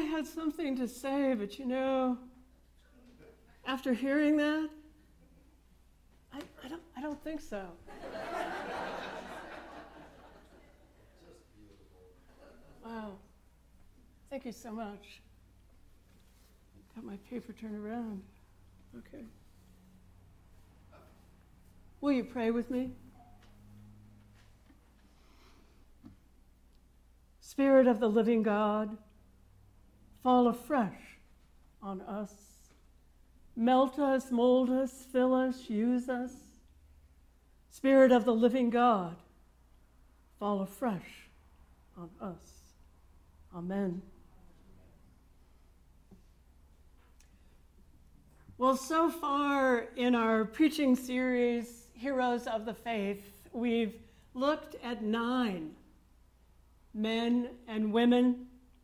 had something to say, but after hearing that, I don't think so. Wow. Thank you so much. Got my paper turned around. Okay. Will you pray with me? Spirit of the living God, fall afresh on us. Melt us, mold us, fill us, use us. Spirit of the living God, fall afresh on us. Amen. Well, so far in our preaching series, Heroes of the Faith, we've looked at 9 men and women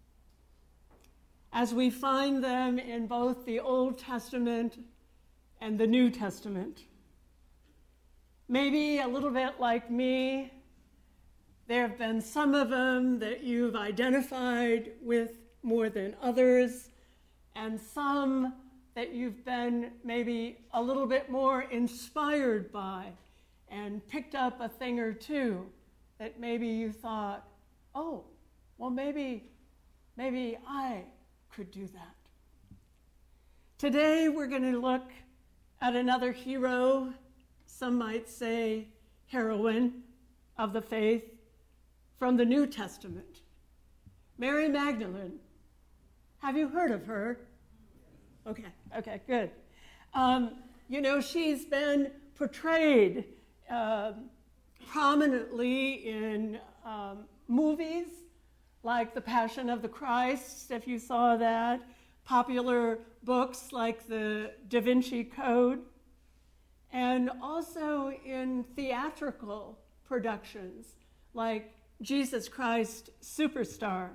as we find them in both the Old Testament and the New Testament. Maybe a little bit like me, there have been some of them that you've identified with more than others, and some that you've been maybe a little bit more inspired by and picked up a thing or two that maybe you thought, oh, well, maybe I could do that. Today, we're going to look at another hero, some might say heroine of the faith, from the New Testament, Mary Magdalene. Have you heard of her? Okay, good. She's been portrayed prominently in movies like The Passion of the Christ, if you saw that, popular books like the Da Vinci Code, and also in theatrical productions like Jesus Christ Superstar.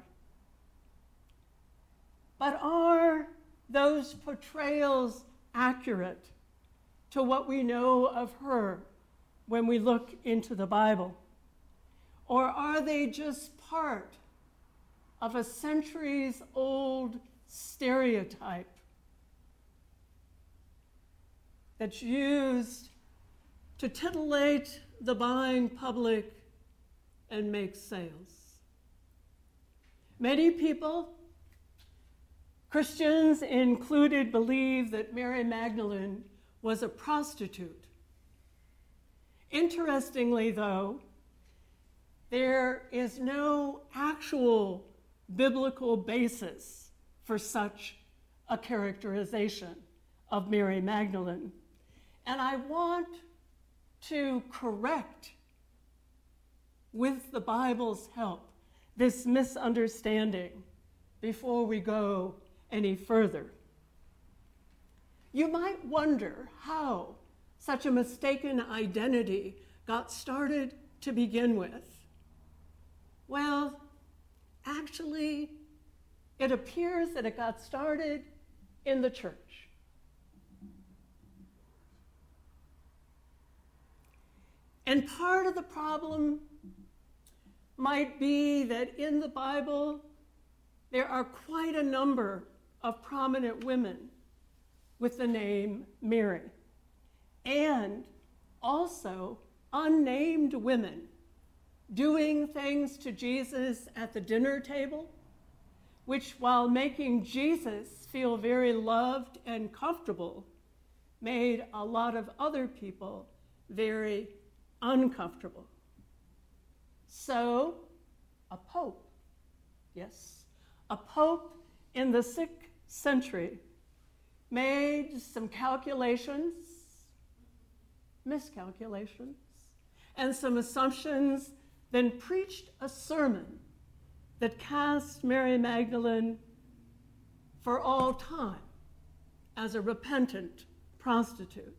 But are those portrayals accurate to what we know of her when we look into the Bible? Or are they just part of a centuries-old stereotype that's used to titillate the buying public and make sales? Many people, Christians included, believe that Mary Magdalene was a prostitute. Interestingly, though, there is no actual biblical basis for such a characterization of Mary Magdalene. And I want to correct, with the Bible's help, this misunderstanding before we go any further. You might wonder how such a mistaken identity got started to begin with. Well, actually, it appears that it got started in the church. And part of the problem might be that in the Bible, there are quite a number of prominent women with the name Mary, and also unnamed women doing things to Jesus at the dinner table, which, while making Jesus feel very loved and comfortable, made a lot of other people very uncomfortable. So, a pope, yes, a pope in the 6th century made some miscalculations, and some assumptions, then preached a sermon that cast Mary Magdalene for all time as a repentant prostitute.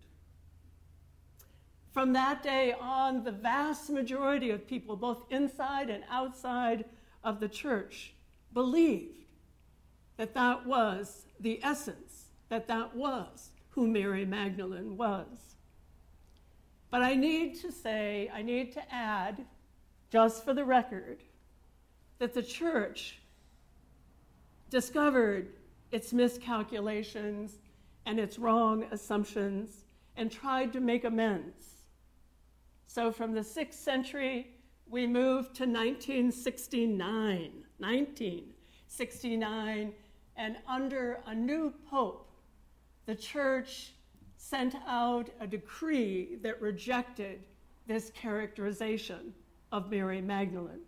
From that day on, the vast majority of people, both inside and outside of the church, believed that that was the essence, that that was who Mary Magdalene was. But I need to add, just for the record, that the church discovered its miscalculations and its wrong assumptions and tried to make amends. So from the 6th century, we moved to 1969, and under a new pope, the church sent out a decree that rejected this characterization of Mary Magdalene.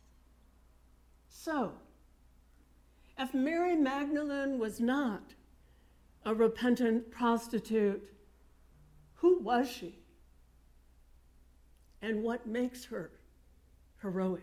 So, if Mary Magdalene was not a repentant prostitute, who was she? And what makes her heroic?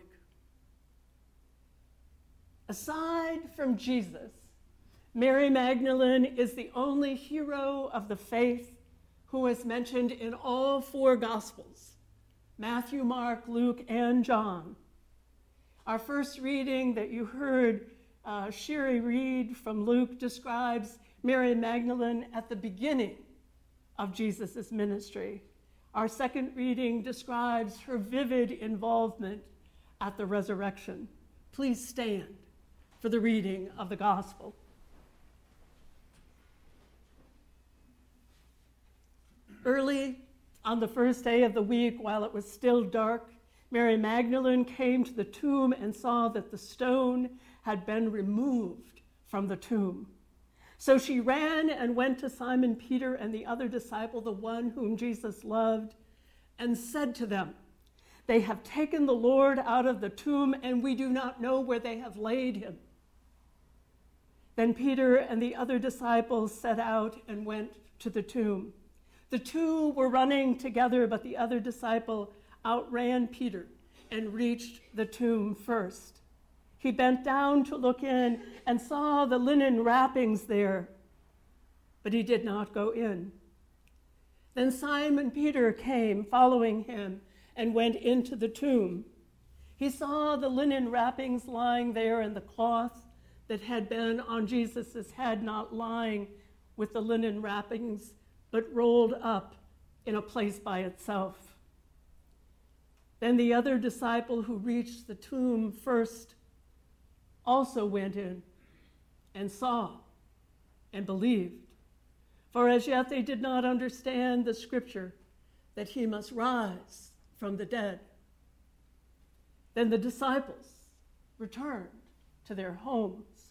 Aside from Jesus, Mary Magdalene is the only hero of the faith who is mentioned in all 4 Gospels: Matthew, Mark, Luke, and John. Our first reading that you heard Sherry read from Luke describes Mary Magdalene at the beginning of Jesus' ministry. Our second reading describes her vivid involvement at the resurrection. Please stand for the reading of the gospel. Early on the first day of the week, while it was still dark, Mary Magdalene came to the tomb and saw that the stone had been removed from the tomb. So she ran and went to Simon Peter and the other disciple, the one whom Jesus loved, and said to them, "They have taken the Lord out of the tomb, and we do not know where they have laid him." Then Peter and the other disciples set out and went to the tomb. The 2 were running together, but the other disciple outran Peter and reached the tomb first. He bent down to look in and saw the linen wrappings there, but he did not go in. Then Simon Peter came, following him, and went into the tomb. He saw the linen wrappings lying there and the cloth that had been on Jesus' head not lying with the linen wrappings, but rolled up in a place by itself. Then the other disciple who reached the tomb first also went in and saw and believed, for as yet they did not understand the scripture that he must rise from the dead. Then the disciples returned to their homes.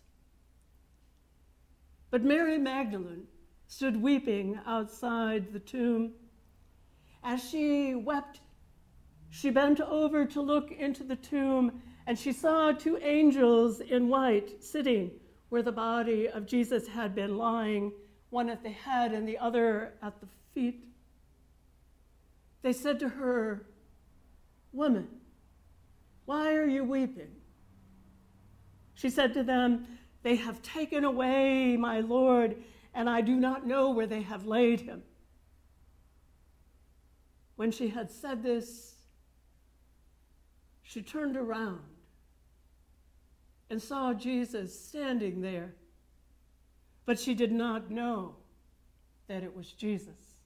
But Mary Magdalene stood weeping outside the tomb. As she wept, she bent over to look into the tomb, and she saw 2 angels in white sitting where the body of Jesus had been lying, one at the head and the other at the feet. They said to her, "Woman, why are you weeping?" She said to them, "They have taken away my Lord, and I do not know where they have laid him." When she had said this, she turned around and saw Jesus standing there, but she did not know that it was Jesus.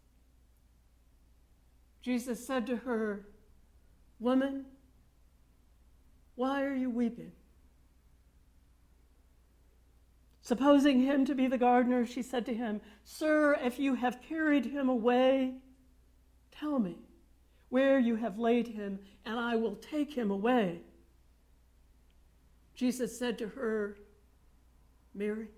Jesus said to her, "Woman, why are you weeping?" Supposing him to be the gardener, she said to him, "Sir, if you have carried him away, tell me where you have laid him, and I will take him away." Jesus said to her, "Mary."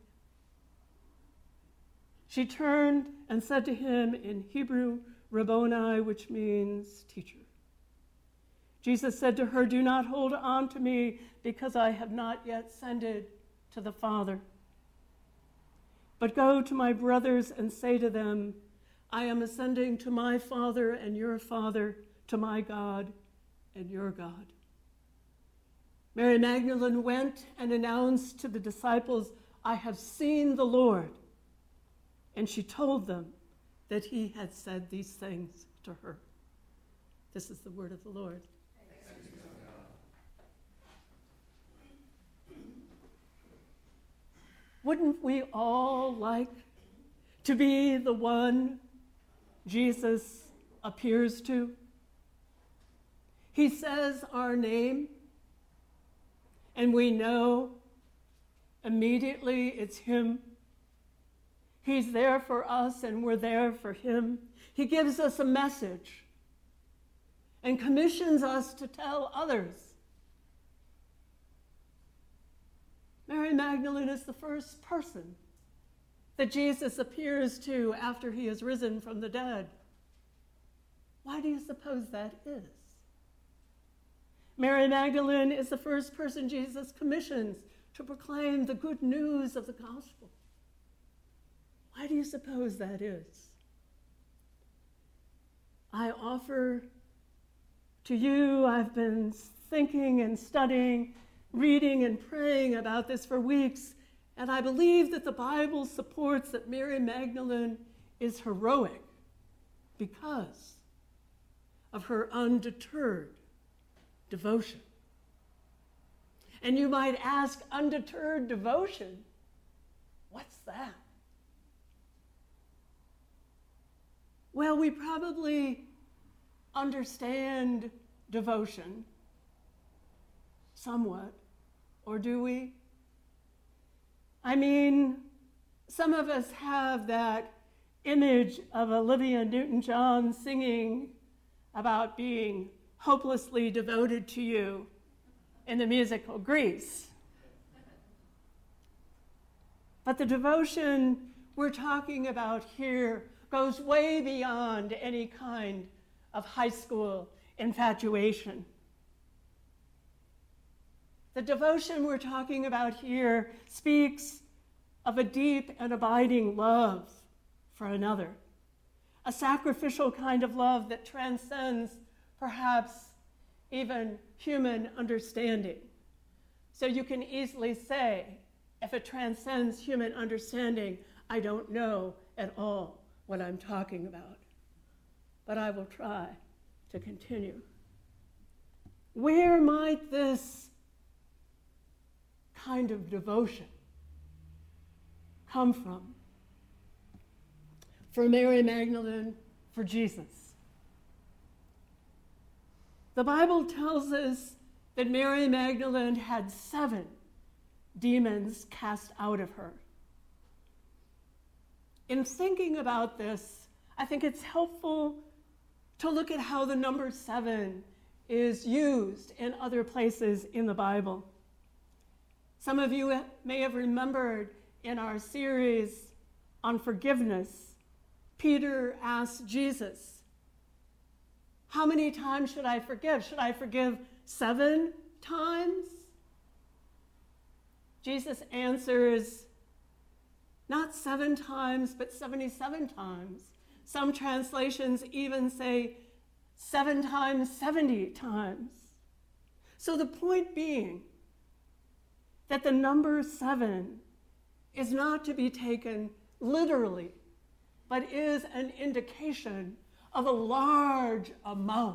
She turned and said to him in Hebrew, "Rabboni," which means teacher. Jesus said to her, "Do not hold on to me, because I have not yet ascended to the Father. But go to my brothers and say to them, I am ascending to my Father and your Father, to my God and your God." Mary Magdalene went and announced to the disciples, "I have seen the Lord." And she told them that he had said these things to her. This is the word of the Lord. Wouldn't we all like to be the one Jesus appears to? He says our name, and we know Immediately, it's him. He's there for us, and we're there for him. He gives us a message and commissions us to tell others. Mary Magdalene is the first person that Jesus appears to after he has risen from the dead. Why do you suppose that is? Mary Magdalene is the first person Jesus commissions to proclaim the good news of the gospel. Why do you suppose that is? I offer to you, I've been thinking and studying, reading and praying about this for weeks, and I believe that the Bible supports that Mary Magdalene is heroic because of her undeterred devotion. And you might ask, undeterred devotion? What's that? Well, we probably understand devotion somewhat, or do we? I mean, some of us have that image of Olivia Newton-John singing about being hopelessly devoted to you in the musical Grease. But the devotion we're talking about here goes way beyond any kind of high school infatuation. The devotion we're talking about here speaks of a deep and abiding love for another, a sacrificial kind of love that transcends perhaps even human understanding. So you can easily say, if it transcends human understanding, I don't know at all what I'm talking about. But I will try to continue. Where might this kind of devotion come from? For Mary Magdalene, for Jesus. The Bible tells us that Mary Magdalene had 7 demons cast out of her. In thinking about this, I think it's helpful to look at how the number 7 is used in other places in the Bible. Some of you may have remembered in our series on forgiveness, Peter asked Jesus, how many times should I forgive? Should I forgive 7 times? Jesus answers, not 7 times, but 77 times. Some translations even say 7 times, 70 times. So the point being that the number 7 is not to be taken literally, but is an indication of a large amount.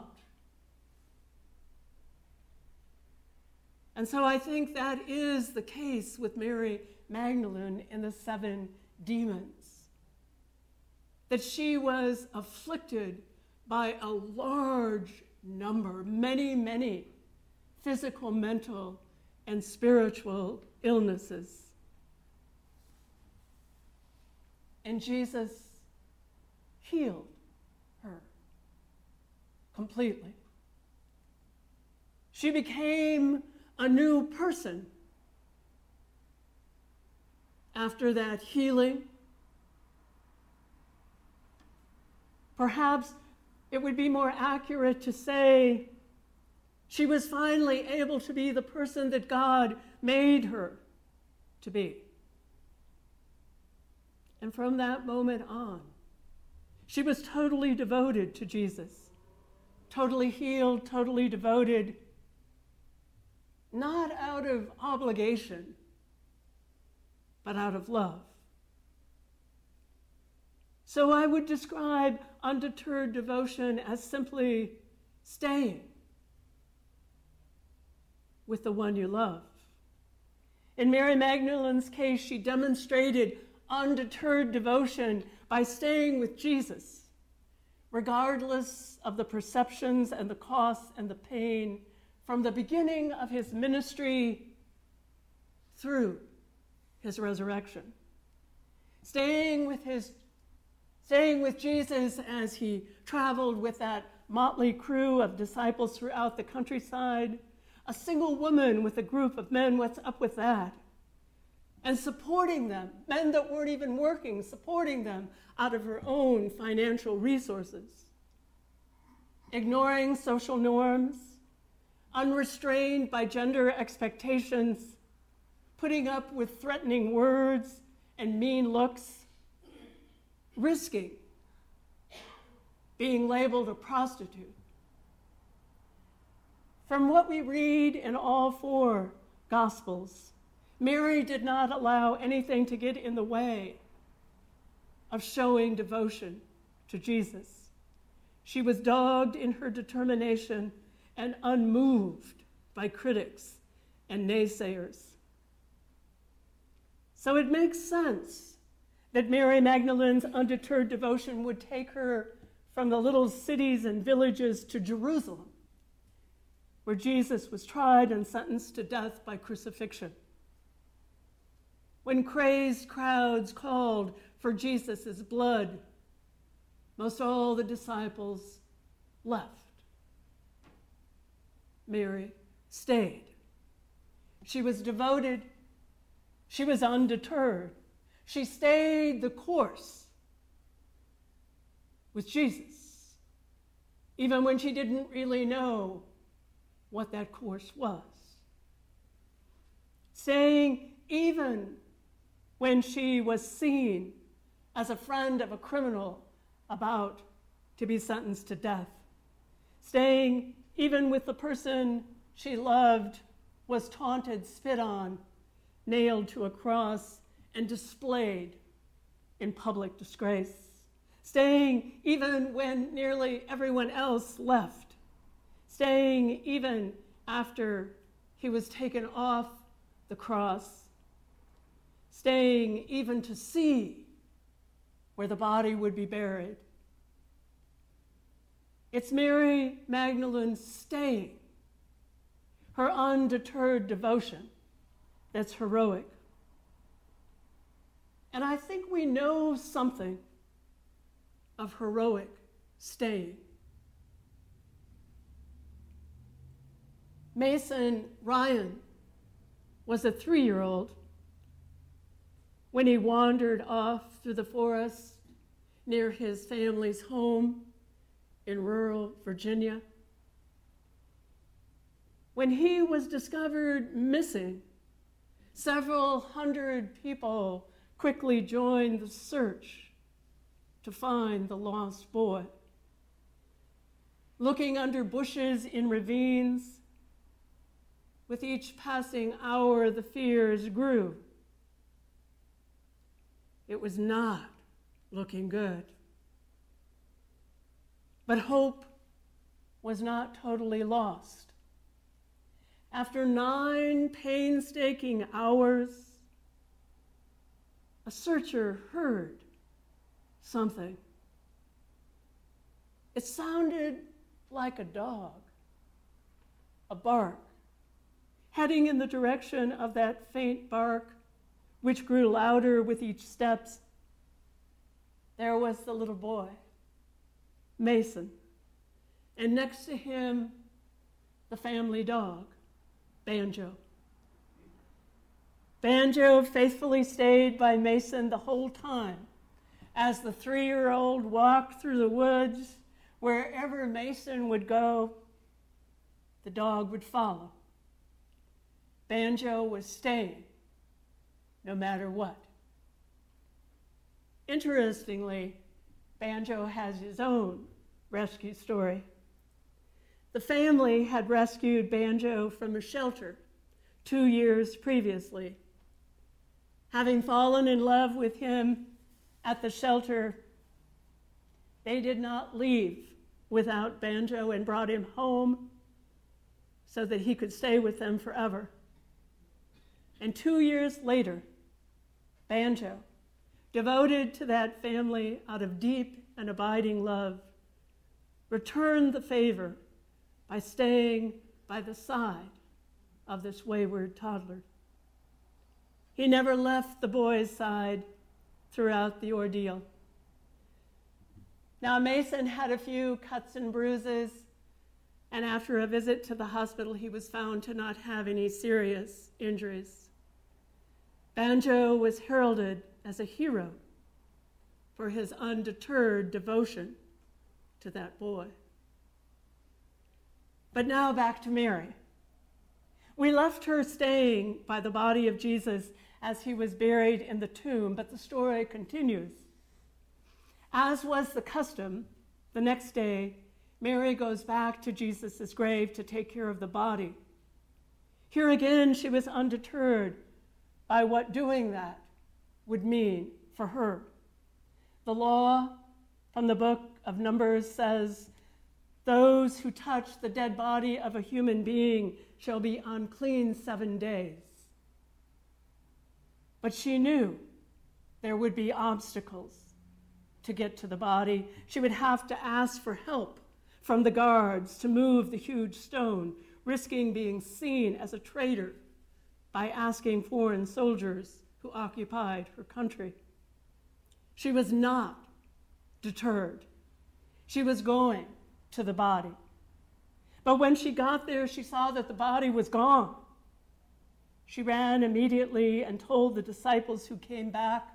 And so I think that is the case with Mary Magdalene and the 7 demons. That she was afflicted by a large number, many physical, mental, and spiritual illnesses. And Jesus healed her completely. She became a new person after that healing. Perhaps it would be more accurate to say she was finally able to be the person that God made her to be. And from that moment on, she was totally devoted to Jesus, totally healed, totally devoted, not out of obligation, but out of love. So I would describe undeterred devotion as simply staying with the one you love. In Mary Magdalene's case, she demonstrated undeterred devotion by staying with Jesus, regardless of the perceptions and the costs and the pain from the beginning of his ministry through his resurrection. Staying with Jesus as he traveled with that motley crew of disciples throughout the countryside, a single woman with a group of men, what's up with that? And supporting them, men that weren't even working, supporting them out of her own financial resources. Ignoring social norms, unrestrained by gender expectations, putting up with threatening words and mean looks, risking being labeled a prostitute. From what we read in all four Gospels, Mary did not allow anything to get in the way of showing devotion to Jesus. She was dogged in her determination and unmoved by critics and naysayers. So it makes sense that Mary Magdalene's undeterred devotion would take her from the little cities and villages to Jerusalem, where Jesus was tried and sentenced to death by crucifixion. When crazed crowds called for Jesus' blood, most all the disciples left. Mary stayed. She was devoted. She was undeterred. She stayed the course with Jesus, even when she didn't really know what that course was. Staying even when she was seen as a friend of a criminal about to be sentenced to death. Staying even with the person she loved was taunted, spit on, nailed to a cross, and displayed in public disgrace. Staying even when nearly everyone else left. Staying even after he was taken off the cross. Staying even to see where the body would be buried. It's Mary Magdalene's staying, her undeterred devotion, that's heroic. And I think we know something of heroic staying. Mason Ryan was a 3-year-old when he wandered off through the forest near his family's home in rural Virginia. When he was discovered missing, several hundred people quickly joined the search to find the lost boy. Looking under bushes in ravines, with each passing hour the fears grew. It was not looking good. But hope was not totally lost. After 9 painstaking hours, a searcher heard something. It sounded like a dog, a bark, heading in the direction of that faint bark, which grew louder with each step. There was the little boy, Mason, and next to him, the family dog, Banjo. Banjo faithfully stayed by Mason the whole time as the 3-year-old walked through the woods. Wherever Mason would go, the dog would follow. Banjo was staying no matter what. Interestingly, Banjo has his own rescue story. The family had rescued Banjo from a shelter 2 years previously. Having fallen in love with him at the shelter, they did not leave without Banjo and brought him home so that he could stay with them forever. And 2 years later, Banjo, devoted to that family out of deep and abiding love, returned the favor by staying by the side of this wayward toddler. He never left the boy's side throughout the ordeal. Now, Mason had a few cuts and bruises, and after a visit to the hospital, he was found to not have any serious injuries. Banjo was heralded as a hero for his undeterred devotion to that boy. But now back to Mary. We left her staying by the body of Jesus as he was buried in the tomb, but the story continues. As was the custom, the next day, Mary goes back to Jesus' grave to take care of the body. Here again, she was undeterred by what doing that would mean for her. The law from the book of Numbers says, "Those who touch the dead body of a human being shall be unclean 7 days." But she knew there would be obstacles to get to the body. She would have to ask for help from the guards to move the huge stone, risking being seen as a traitor by asking foreign soldiers who occupied her country. She was not deterred. She was going to the body. But when she got there, she saw that the body was gone. She ran immediately and told the disciples who came back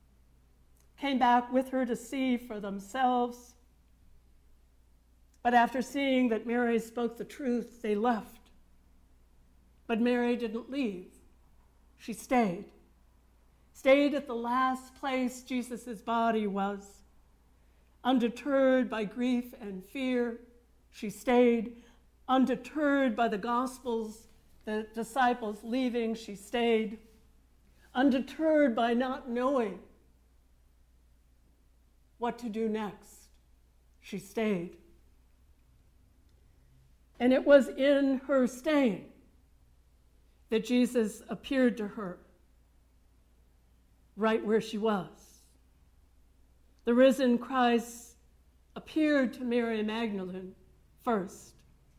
with her to see for themselves. But after seeing that Mary spoke the truth, they left. But Mary didn't leave. She stayed at the last place Jesus' body was. Undeterred by grief and fear, she stayed. Undeterred by the Gospels, the disciples leaving, she stayed. Undeterred by not knowing what to do next, she stayed. And it was in her staying that Jesus appeared to her right where she was. The risen Christ appeared to Mary Magdalene first.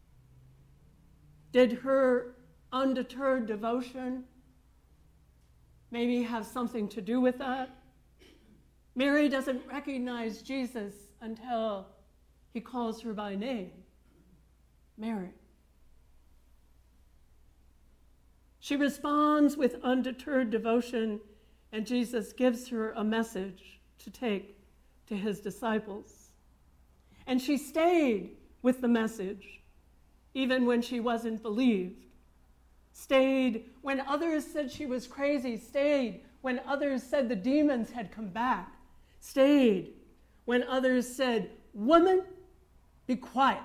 Did her undeterred devotion maybe have something to do with that? Mary doesn't recognize Jesus until he calls her by name, Mary. She responds with undeterred devotion, and Jesus gives her a message to take to his disciples. And she stayed with the message, even when she wasn't believed. Stayed when others said she was crazy. Stayed when others said the demons had come back. Stayed when others said, "Woman, be quiet."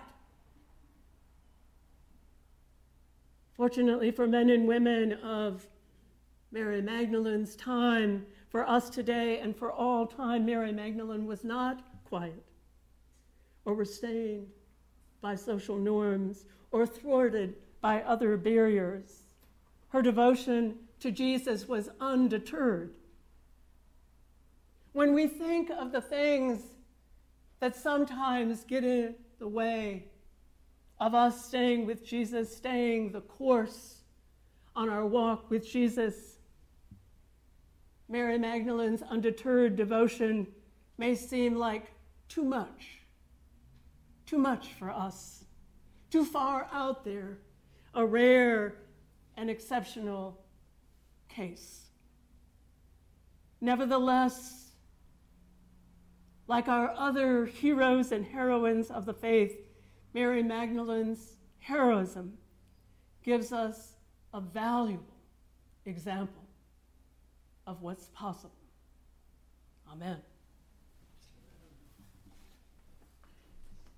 Fortunately for men and women of Mary Magdalene's time, for us today and for all time, Mary Magdalene was not quiet or restrained by social norms or thwarted by other barriers. Her devotion to Jesus was undeterred. When we think of the things that sometimes get in the way of us staying with Jesus, staying the course on our walk with Jesus, Mary Magdalene's undeterred devotion may seem like too much for us, too far out there, a rare and exceptional case. Nevertheless, like our other heroes and heroines of the faith, Mary Magdalene's heroism gives us a valuable example of what's possible. Amen.